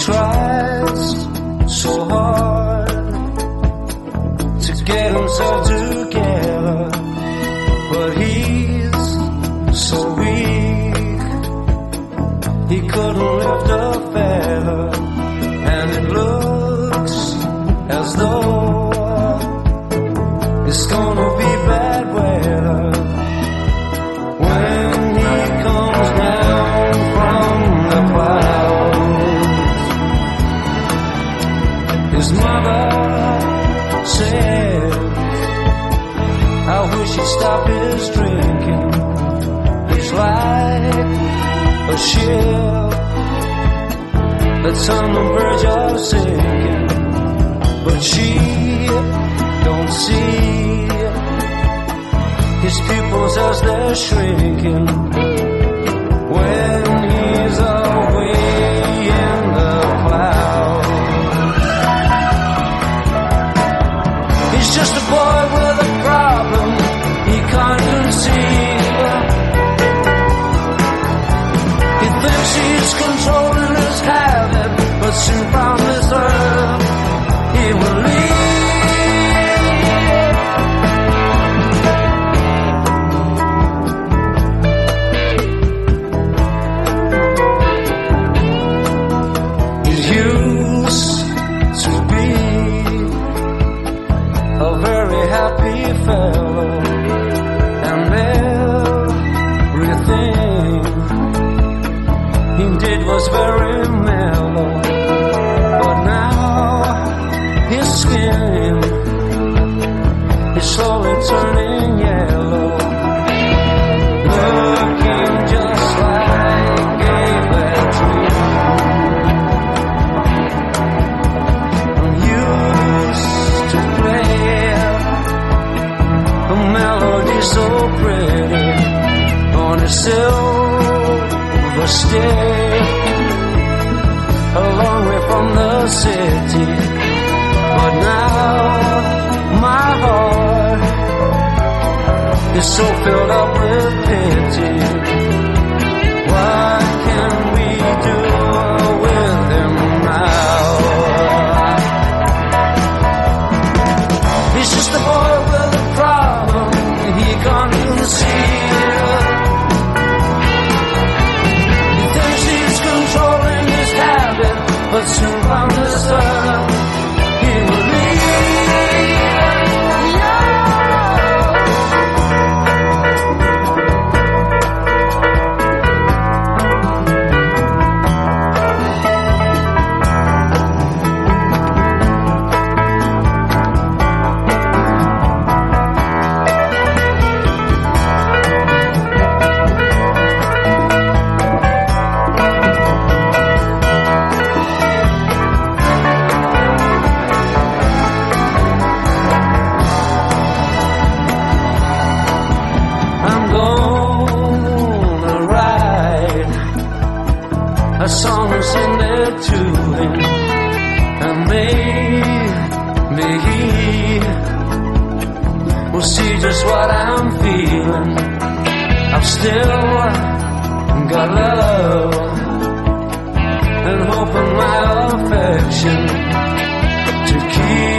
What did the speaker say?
tries so hard to get himself together, but he's so weak, he couldn't lift a feather, and it looks as though it's gonna be bad weather when he comes down from the clouds. His mother said, I wish he'd stop his drinking. He's like a ship that's on the verge of sinking, but she don't see his pupils as they're shrinking when he's away in the clouds. He's just a boy with a problem he can't conceive. He thinks he's controlling his habit, but soon promised her he will leave. Fellow, and everything he did was very mellow, but now his skin is slowly turning yellow, looking just like a bad dream. Used to play a melody so pretty on a silver stick, a long way from the city. But now my heart is so filled up with pity. What can we do with him now? He's just a boy with a problem he can't conceive. He thinks he's controlling his habit, but soon promised her he will leave. A song and sing it to him, and maybe he will see just what I'm feeling. I've still got love and hope in my affection to keep